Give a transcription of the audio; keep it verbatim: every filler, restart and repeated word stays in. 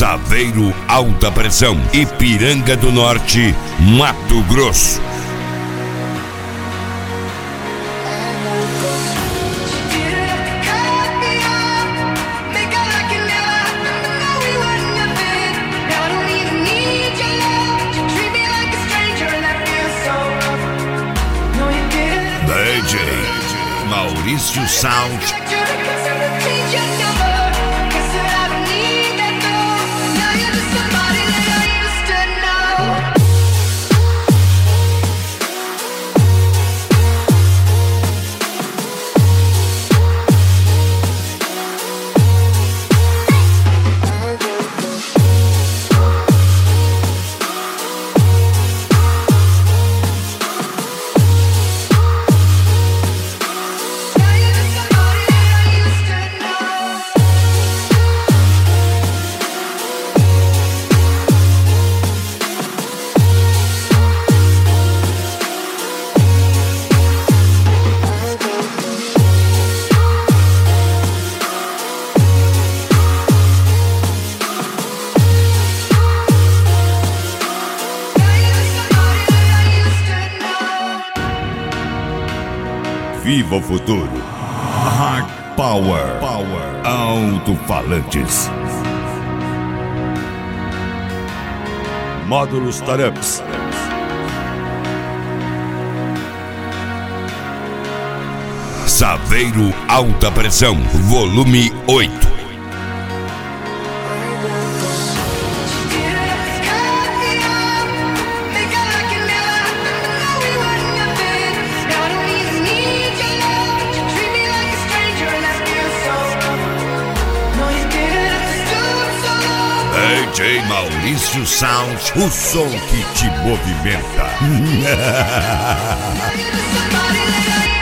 Saveiro Alta Pressão, Ipiranga do Norte, Mato Grosso. D J Maurício Sound. Viva o futuro. Hard Power. Power. Alto-falantes. Módulos Tareps. Saveiro Alta Pressão, volume oito. D J Maurício Sound, o som que te movimenta.